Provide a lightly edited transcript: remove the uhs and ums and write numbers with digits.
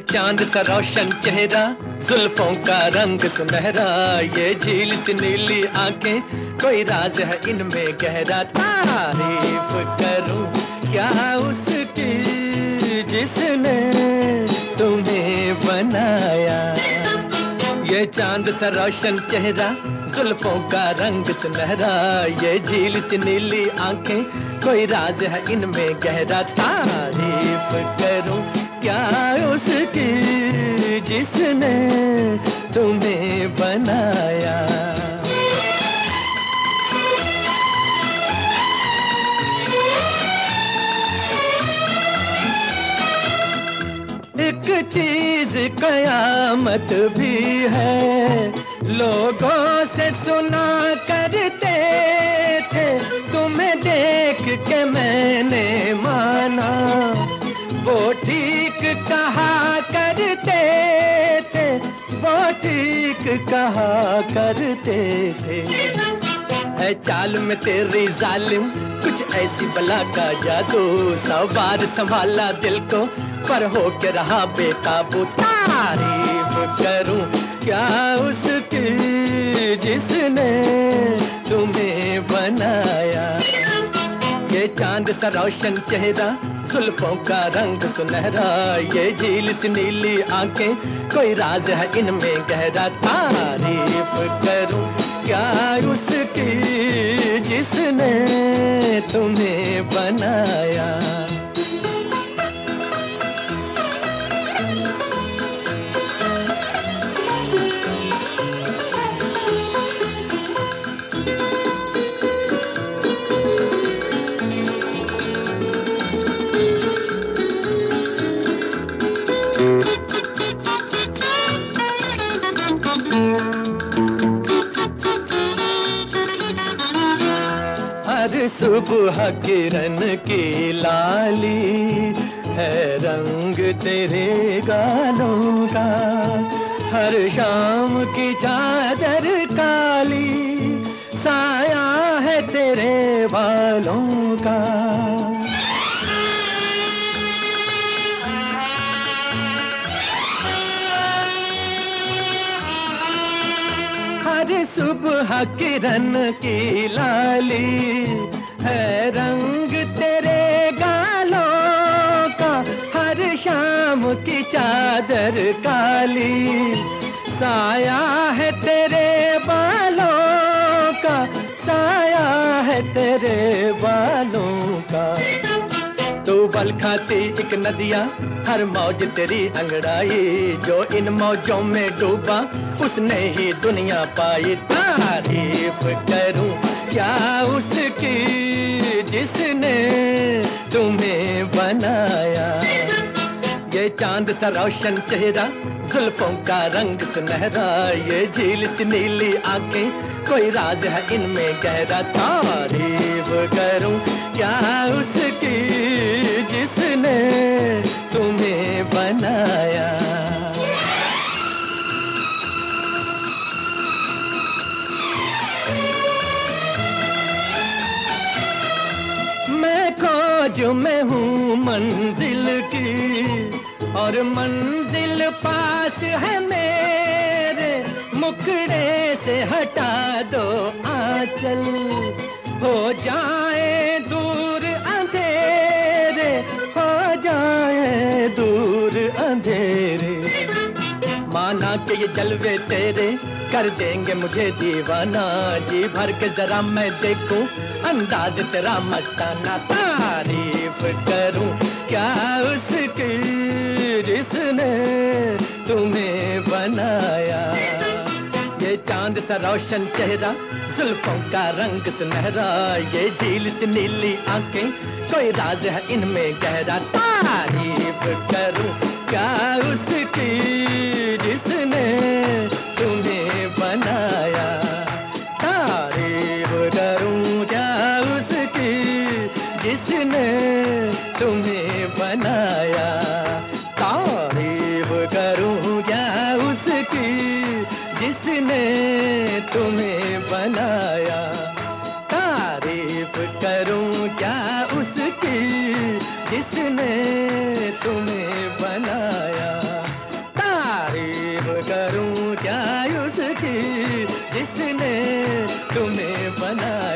चांद सा रोशन चेहरा, जुल्फों का रंग सुनहरा, ये झील सी नीली आंखें, कोई राज है इनमें गहरा। तारीफ करूं क्या उसकी जिसने तुम्हें बनाया। ये चांद सा रोशन चेहरा, जुल्फों का रंग सुनहरा, ये झील सी नीली आंखें, कोई राज है इनमें गहरा। तारीफ करूं क्या उसकी जिसने तुम्हें बनाया। एक चीज कयामत भी है, लोगों से सुना करते थे, तुम्हें देख के मैंने माना, वो ठीक कहा करते थे, वो ठीक कहा करते थे। है चाल में तेरी जालिम कुछ ऐसी बला का जादू, 100 बार संभाला दिल को पर हो के रहा बेकाबू। तारीफ करूं क्या उसकी जिसने तुम्हें बनाया। ये चांद सा रोशन चेहरा, जुल्फों का रंग सुनहरा, ये झील सी नीली आंखें, कोई राज है इनमें गहरा। तारीफ करूं क्या उसकी जिसने तुम्हें बनाया। हर सुबह किरण की लाली है रंग तेरे गालों का, हर शाम की चादर काली साया है तेरे बालों का। हर सुबह किरण की लाली है रंग तेरे गालों का, हर शाम की चादर काली साया है तेरे बालों का, साया है तेरे बालों का। तू बल खाती एक नदिया, हर मौज तेरी अंगड़ाई, जो इन मौजों में डूबा उसने ही दुनिया पाई। तारीफ करूं क्या उसकी जिसने तुम्हें बनाया। ये चांद सा रोशन चेहरा, जुल्फों का रंग सुनहरा, ये झील सी नीली आंखें, कोई राज है इनमें गहरा। तारीफ करूं क्या उसकी जिसने तुम्हें बनाया। मैं खोज में हूँ मंजिल की और मंजिल पास है मेरे, मुखड़े से हटा दो आंचल, हो जाए दूर अंधेरे, हो जाए दूर अंधेरे। माना कि ये जलवे तेरे कर देंगे मुझे दीवाना, जी भर के जरा मैं देखूं अंदाज तेरा मस्ताना। तारीफ करूं क्या उसकी जिसने तुम्हें बनाया। ये चांद सा रोशन चेहरा, जुल्फों का रंग सुनहरा, ये झील सी नीली आंखें, कोई राज है इनमें गहरा। तारीफ करूं क्या उसकी जिसने तुम्हें बनाया। तारीफ करूं क्या उसकी जिसने तुम्हें बनाया। तारीफ करूं क्या उसकी जिसने तुम्हें बनाया। तारीफ करूं क्या उसकी जिसने तुम्हें बनाया। उसकी जिसने तुम्हें बनाया।